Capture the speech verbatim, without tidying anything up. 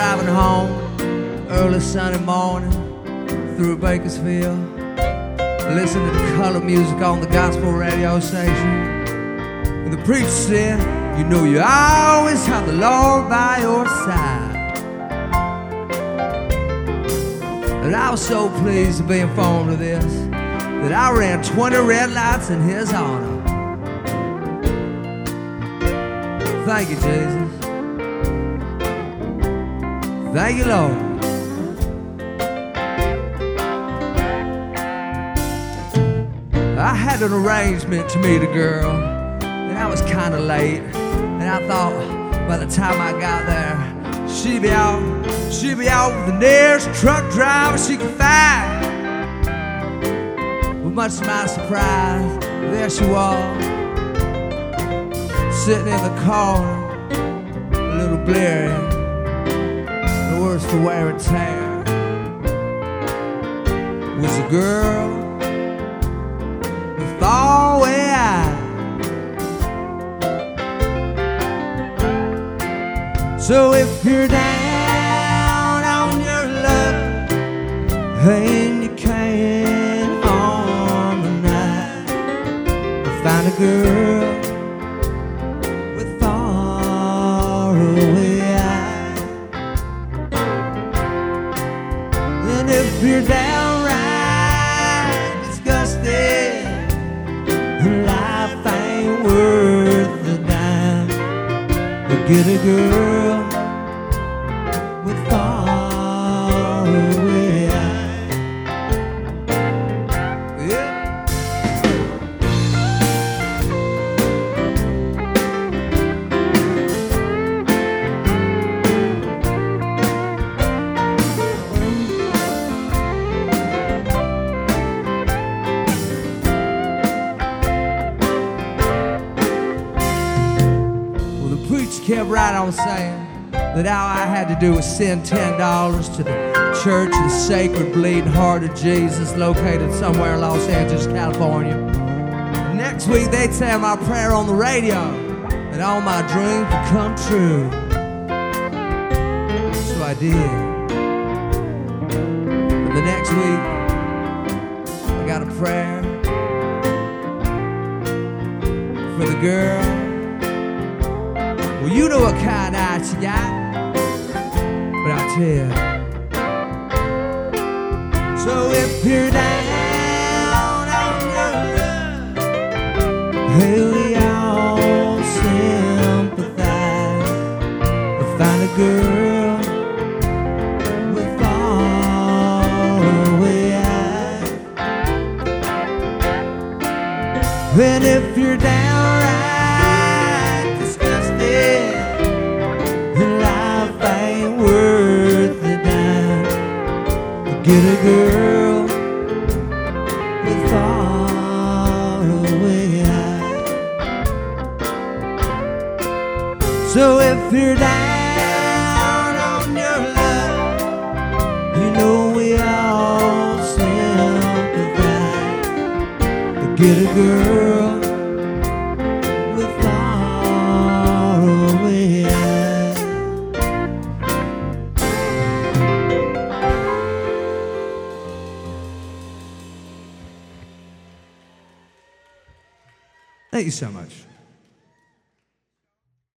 driving home early Sunday morning through Bakersfield, listening to color music on the gospel radio station. And the preacher said, you know you always have the Lord by your side. And I was so pleased to be informed of this that I ran twenty red lights in his honor. Thank you, Jesus. Thank you, Lord. I had an arrangement to meet a girl, and I was kind of late. And I thought by the time I got there, she'd be out, she'd be out with the nearest truck driver she could find. Well, much to my surprise, there she was, sitting in the corner, a little bleary, the worst for wear and tear. Was a girl with faraway eyes. So if you're down on your luck and you can't harmonize, find a girl with faraway eyes. And if you're downright disgusted, life ain't worth the dime, but get a girl with faraway eyes. Yeah. Well, the preacher kept right on saying that all I had to do was send ten dollars to the Church of the Sacred Bleeding Heart of Jesus, located somewhere in Los Angeles, California. Next week they'd say my prayer on the radio, and all my dreams would come true. So I did. And the next week I got a prayer for the girl. Well, you know what kind of eye she got, but I'll tell you. So if you're down on your luck, hey, we all sympathize. We'll find a girl with faraway eyes. And if you're downright disgusted, life ain't worth the dime, get a girl with faraway eyes. So if you're down on your luck, you know we all sympathize, get a girl with faraway eyes. Thank you so much.